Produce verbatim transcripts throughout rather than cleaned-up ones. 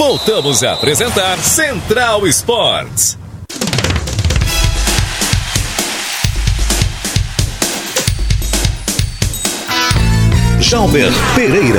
Voltamos a apresentar Central Esportes. Jalber Pereira.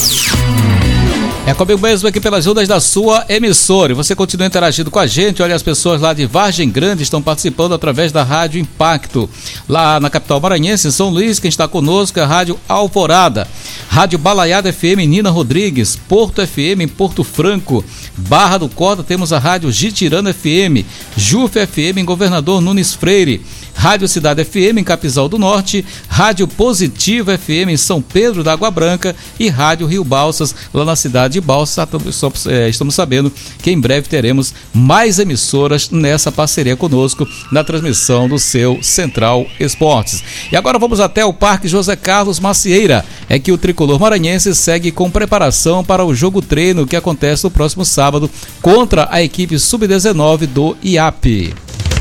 É comigo mesmo aqui pelas ondas da sua emissora. E você continua interagindo com a gente. Olha, as pessoas lá de Vargem Grande estão participando através da Rádio Impacto. Lá na capital maranhense, em São Luís, quem está conosco é a Rádio Alvorada. Rádio Balaiada F M, Nina Rodrigues. Porto F M, em Porto Franco. Barra do Corda, temos a Rádio Gitirana F M. Juf F M, em Governador Nunes Freire. Rádio Cidade F M, em Capizal do Norte. Rádio Positiva F M, em São Pedro da Água Branca. E Rádio Rio Balsas, lá na cidade de Balsa. Estamos sabendo que em breve teremos mais emissoras nessa parceria conosco na transmissão do seu Central Esportes. E agora vamos até o Parque José Carlos Macieira. É que o tricolor maranhense segue com preparação para o jogo treino que acontece no próximo sábado contra a equipe sub dezenove do I A P.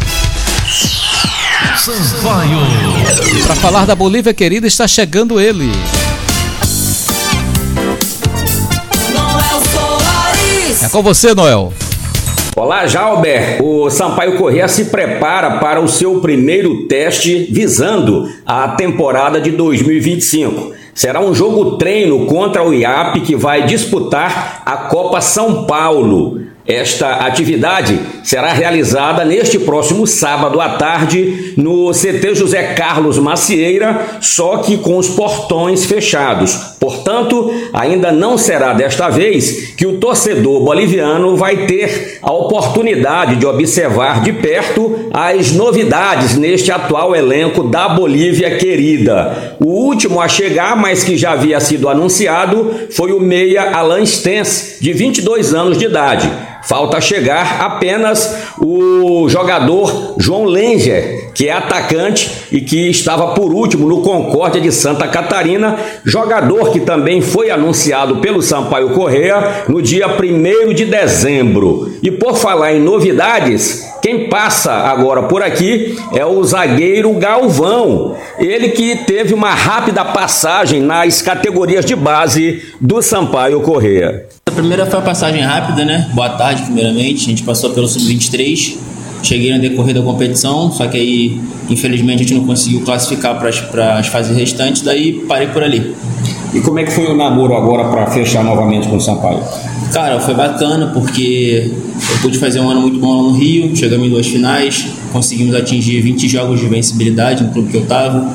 Para falar da Bolívia querida, está chegando ele. É com você, Noel. Olá, Jalber. O Sampaio Corrêa se prepara para o seu primeiro teste visando a temporada de dois mil e vinte e cinco. Será um jogo treino contra o I A P que vai disputar a Copa São Paulo. Esta atividade será realizada neste próximo sábado à tarde no C T José Carlos Macieira, só que com os portões fechados. Portanto, ainda não será desta vez que o torcedor boliviano vai ter a oportunidade de observar de perto as novidades neste atual elenco da Bolívia querida. O último a chegar, mas que já havia sido anunciado, foi o meia Alan Stens, de vinte e dois anos de idade. Falta chegar apenas o jogador João Lenger, que é atacante e que estava por último no Concórdia de Santa Catarina, jogador que também foi anunciado pelo Sampaio Corrêa no dia primeiro de dezembro. E por falar em novidades, quem passa agora por aqui é o zagueiro Galvão, ele que teve uma rápida passagem nas categorias de base do Sampaio Corrêa. A primeira foi a passagem rápida, né? Boa tarde, primeiramente. A gente passou pelo sub vinte e três. Cheguei no decorrer da competição, só que aí, infelizmente, a gente não conseguiu classificar para as fases restantes, daí parei por ali. E como é que foi o namoro agora para fechar novamente com o Sampaio? Cara, foi bacana porque eu pude fazer um ano muito bom lá no Rio, chegamos em duas finais, conseguimos atingir vinte jogos de vencibilidade no clube que eu estava.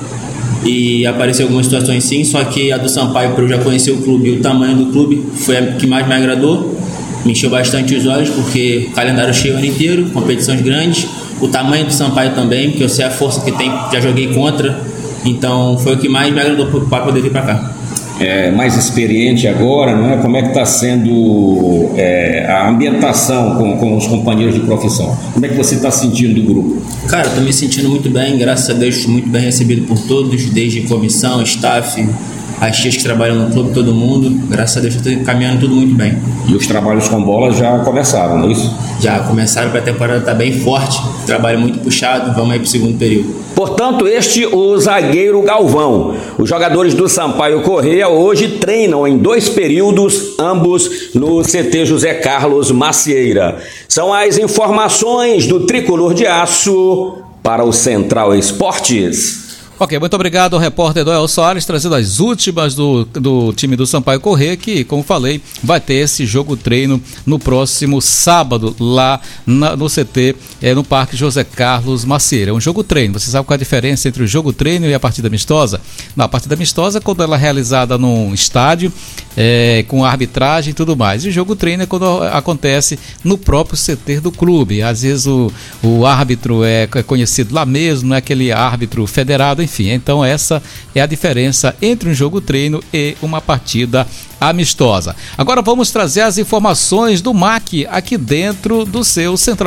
E apareceu algumas situações sim, só que a do Sampaio, por eu já conhecer o clube e o tamanho do clube, foi a que mais me agradou. Me encheu bastante os olhos, porque calendário cheio o ano inteiro, competições grandes. O tamanho do Sampaio também, porque eu sei a força que tem, já joguei contra. Então foi o que mais me agradou para poder vir para cá. É, mais experiente agora, não é? Como é que está sendo é, a ambientação com, com os companheiros de profissão? Como é que você está sentindo do grupo? Cara, estou me sentindo muito bem, graças a Deus estou muito bem recebido por todos, desde comissão, staff, as tias que trabalham no clube, todo mundo. Graças a Deus estou caminhando tudo muito bem. E os trabalhos com bola já começaram, não é isso? Já começaram, para a temporada está bem forte, trabalho muito puxado, vamos aí para o segundo período. Portanto, este o zagueiro Galvão. Os jogadores do Sampaio Corrêa hoje treinam em dois períodos, ambos no C T José Carlos Macieira. São as informações do Tricolor de Aço para o Central Esportes. Ok, muito obrigado ao repórter Noel Soares, trazendo as últimas do, do time do Sampaio Corrêa, que, como falei, vai ter esse jogo treino no próximo sábado, lá na, no C T, é, no Parque José Carlos Macieira. É um jogo treino. Você sabe qual é a diferença entre o jogo treino e a partida amistosa? Na partida amistosa, quando ela é realizada num estádio, é, com arbitragem e tudo mais. E o jogo treino é quando acontece no próprio C T do clube. Às vezes o, o árbitro é conhecido lá mesmo, não é aquele árbitro federado, enfim. Então essa é a diferença entre um jogo treino e uma partida amistosa. Agora vamos trazer as informações do M A C aqui dentro do seu Central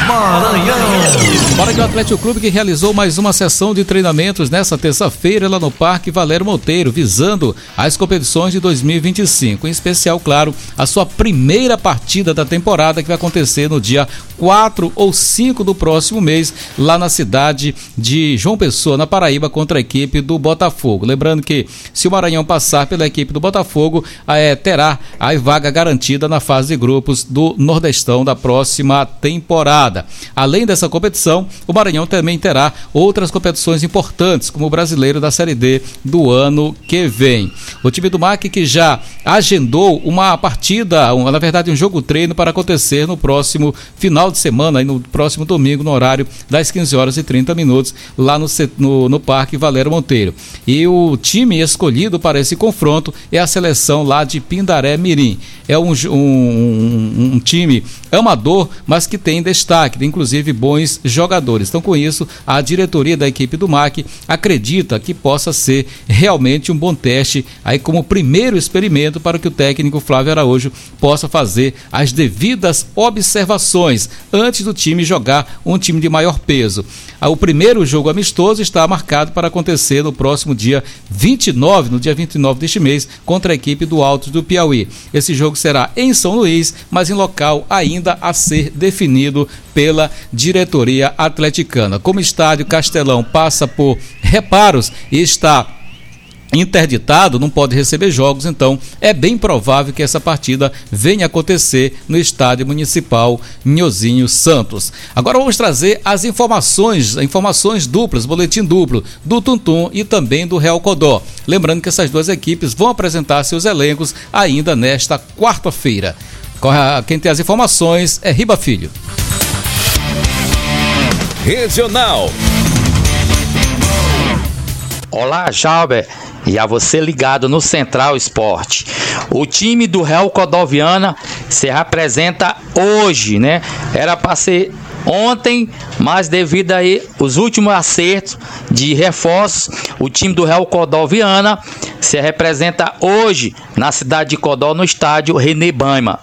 Maranhão. Para que o Atlético Clube que realizou mais uma sessão de treinamentos nesta terça-feira lá no Parque Valério Monteiro, visando as competições de dois mil e vinte e cinco, em especial, claro, a sua primeira partida da temporada que vai acontecer no dia quatro ou cinco do próximo mês, lá na cidade de João Pessoa, na Paraíba, contra a equipe do Botafogo. Lembrando que se o Maranhão passar pela equipe do Botafogo, é, terá a vaga garantida na fase de grupos do Nordestão da próxima temporada. Além dessa competição, o Maranhão também terá outras competições importantes, como o Brasileiro da Série D do ano que vem. O time do M A C que já agendou uma partida, um, na verdade um jogo treino para acontecer no próximo final de semana, no próximo domingo, no horário das quinze horas e trinta minutos, lá no, no, no Parque Valério Monteiro. E o time escolhido para esse confronto é a seleção lá de Pindaré Mirim. É um, um, um, um time amador, mas que tem destaque, tem inclusive bons jogadores. Então, com isso, a diretoria da equipe do M A C acredita que possa ser realmente um bom teste, aí como primeiro experimento para que o técnico Flávio Araújo possa fazer as devidas observações antes do time jogar um time de maior peso. O primeiro jogo amistoso está marcado para acontecer no próximo dia vinte e nove, no dia vinte e nove deste mês, contra a equipe do Altos do Piauí. Esse jogo será em São Luís, mas em local ainda a ser definido pela diretoria atleticana. Como o estádio Castelão passa por reparos e está interditado, não pode receber jogos, então é bem provável que essa partida venha acontecer no estádio municipal Nhozinho Santos. Agora vamos trazer as informações, informações duplas, boletim duplo do Tuntum e também do Real Codó. Lembrando que essas duas equipes vão apresentar seus elencos ainda nesta quarta-feira. Quem tem as informações é Riba Filho. Regional. Olá, Jalber, e a você ligado no Central Esporte. O time do Real Codoviana se apresenta hoje, né? Era para ser ontem, mas devido aí os últimos acertos de reforços, o time do Real Codoviana se representa hoje na cidade de Codó, no estádio René Baima.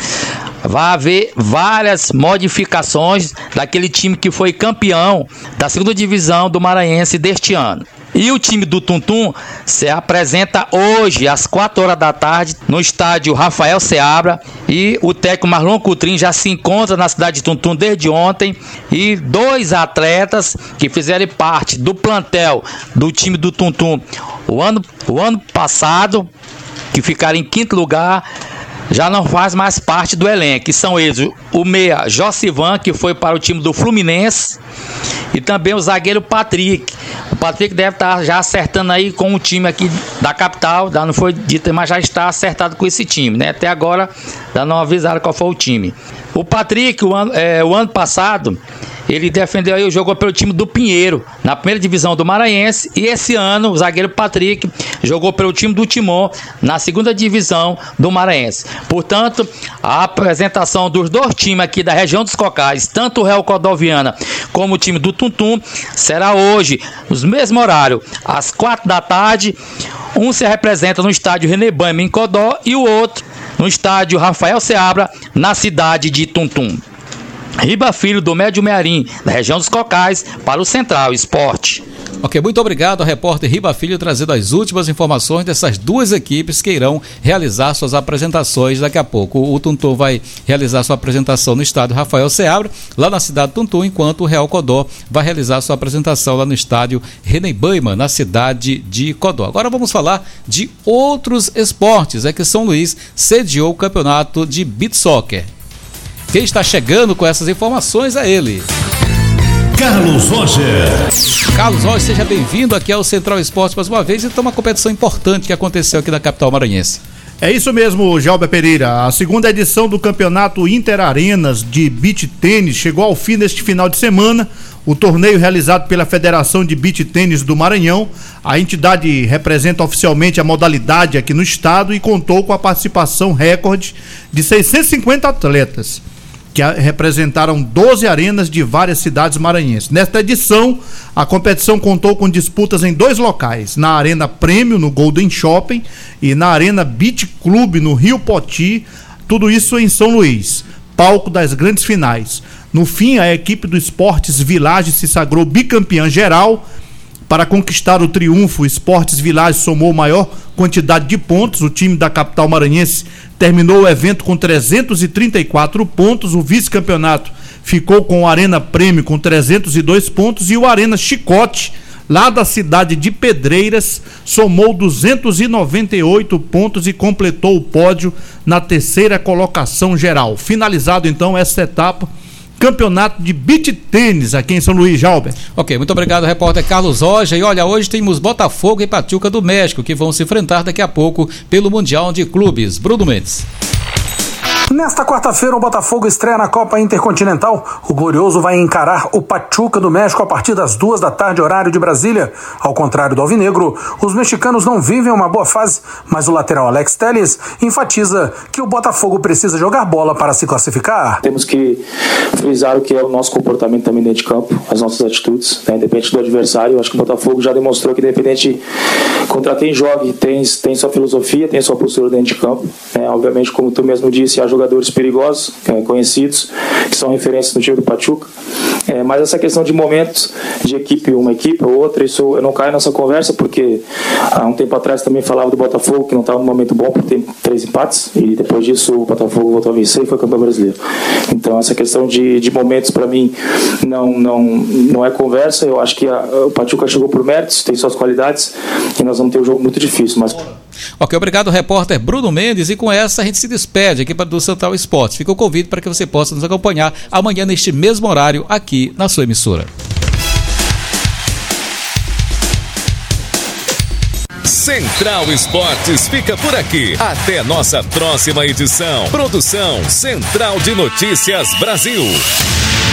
Vai haver várias modificações daquele time que foi campeão da segunda divisão do Maranhense deste ano. E o time do Tuntum se apresenta hoje às quatro horas da tarde no estádio Rafael Seabra, e o técnico Marlon Coutrinho já se encontra na cidade de Tuntum desde ontem, e dois atletas que fizeram parte do plantel do time do Tuntum o ano, o ano passado, que ficaram em quinto lugar, já não faz mais parte do elenco, que são eles: o meia Josivan, que foi para o time do Fluminense, e também o zagueiro Patrick. O Patrick deve estar já acertando aí com o time aqui da capital, não foi dito, mas já está acertado com esse time, né? Até agora já não avisaram qual foi o time. O Patrick, o ano, é, o ano passado, ele defendeu aí, jogou pelo time do Pinheiro, na primeira divisão do Maranhense, e esse ano o zagueiro Patrick jogou pelo time do Timon, na segunda divisão do Maranhense. Portanto, a apresentação dos dois times aqui da região dos Cocais, tanto o Real Codoviana como o time do Tuntum, será hoje, nos mesmos horários, às quatro da tarde. Um se representa no estádio René Baima, em Codó, e o outro no estádio Rafael Seabra, na cidade de Tuntum. Riba Filho, do Médio Mearim, da região dos Cocais, para o Central Esporte. Ok, muito obrigado ao repórter Riba Filho, trazendo as últimas informações dessas duas equipes que irão realizar suas apresentações daqui a pouco. O Tuntum vai realizar sua apresentação no estádio Rafael Seabra, lá na cidade de Tuntum, enquanto o Real Codó vai realizar sua apresentação lá no estádio René Baima, na cidade de Codó. Agora vamos falar de outros esportes. É que São Luís sediou o campeonato de beach soccer. Quem está chegando com essas informações é ele, Carlos Roger. Carlos Roger, seja bem-vindo aqui ao Central Esporte mais uma vez. Então, uma competição importante que aconteceu aqui na capital maranhense. É isso mesmo, Jalber Pereira. A segunda edição do Campeonato Interarenas de Beach Tênis chegou ao fim neste final de semana. O torneio realizado pela Federação de Beach Tênis do Maranhão, a entidade representa oficialmente a modalidade aqui no estado e contou com a participação recorde de seiscentos e cinquenta atletas, que representaram doze arenas de várias cidades maranhenses. Nesta edição, a competição contou com disputas em dois locais: na Arena Prêmio, no Golden Shopping, e na Arena Beach Club, no Rio Poti, tudo isso em São Luís, palco das grandes finais. No fim, a equipe do Esportes Village se sagrou bicampeã geral. Para conquistar o triunfo, o Esportes Village somou maior quantidade de pontos. O time da capital maranhense terminou o evento com trezentos e trinta e quatro pontos. O vice-campeonato ficou com o Arena Prêmio com trezentos e dois pontos e o Arena Chicote, lá da cidade de Pedreiras, somou duzentos e noventa e oito pontos e completou o pódio na terceira colocação geral. Finalizado então essa etapa, campeonato de beach tênis aqui em São Luís, Jalber. Ok, muito obrigado, repórter Carlos Rocha. E olha, hoje temos Botafogo e Pachuca do México, que vão se enfrentar daqui a pouco pelo Mundial de Clubes. Bruno Mendes. Nesta quarta-feira, o Botafogo estreia na Copa Intercontinental. O Glorioso vai encarar o Pachuca do México a partir das duas da tarde, horário de Brasília. Ao contrário do alvinegro, os mexicanos não vivem uma boa fase, mas o lateral Alex Telles enfatiza que o Botafogo precisa jogar bola para se classificar. Temos que frisar o que é o nosso comportamento também dentro de campo, as nossas atitudes, né? Independente do adversário. Acho que o Botafogo já demonstrou que independente contra quem jogue, tem, tem sua filosofia, tem sua postura dentro de campo, né? Obviamente, como tu mesmo disse, há jogadores perigosos, é, conhecidos, que são referências no time do Pachuca, é, mas essa questão de momentos de equipe, uma equipe ou outra, isso eu não caio nessa conversa, porque há um tempo atrás também falava do Botafogo que não estava num momento bom por ter três empates, e depois disso o Botafogo voltou a vencer e foi campeão brasileiro. Então essa questão de, de momentos para mim não, não, não é conversa. Eu acho que a, o Pachuca chegou por méritos, tem suas qualidades e nós vamos ter um jogo muito difícil, mas... Ok, obrigado, repórter Bruno Mendes, e com essa a gente se despede aqui do Central Esportes. Fica o convite para que você possa nos acompanhar amanhã neste mesmo horário aqui na sua emissora. Central Esportes fica por aqui. Até nossa próxima edição. Produção Central de Notícias Brasil.